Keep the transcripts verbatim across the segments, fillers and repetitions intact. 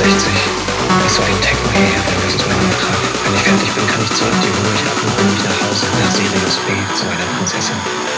neunundsechzig. Ich soll den Techno hierher bringen, das ist mein Auftrag. Wenn ich fertig bin, kann ich zurück, die hole ich ab und bringe mich nach Hause, nach Sirius B, zu meiner Prinzessin.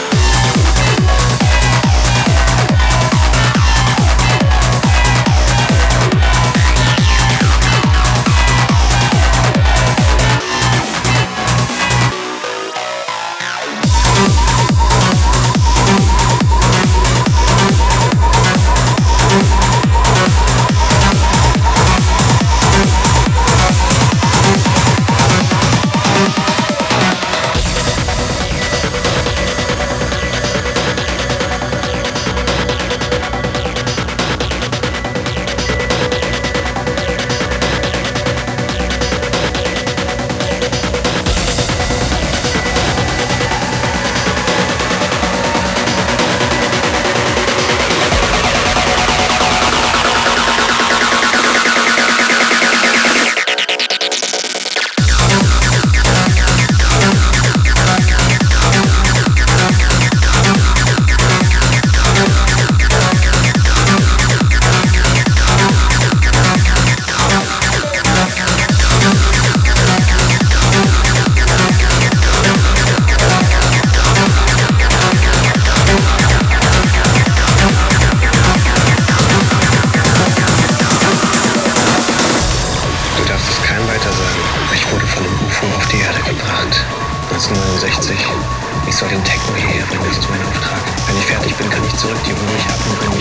Ich wurde von einem U F O auf die Erde gebracht. neunzehnhundertneunundsechzig. Ich soll den Techno hierher bringen, das ist mein Auftrag. Wenn ich fertig bin, kann ich zurück, die hole ich ab und bringe